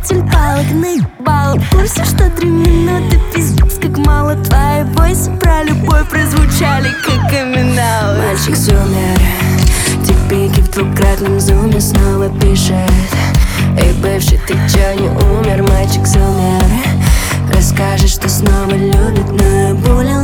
Показатель палок на бал. В курсе, что 3 минуты пиздец как мало. Твои войсы про любовь прозвучали как камин-аут. Мальчик сумер, типики в двукратном зуме снова пишет: эй, бывший, ты чё не умер? Мальчик сумер, расскажет, что снова любит, но я булил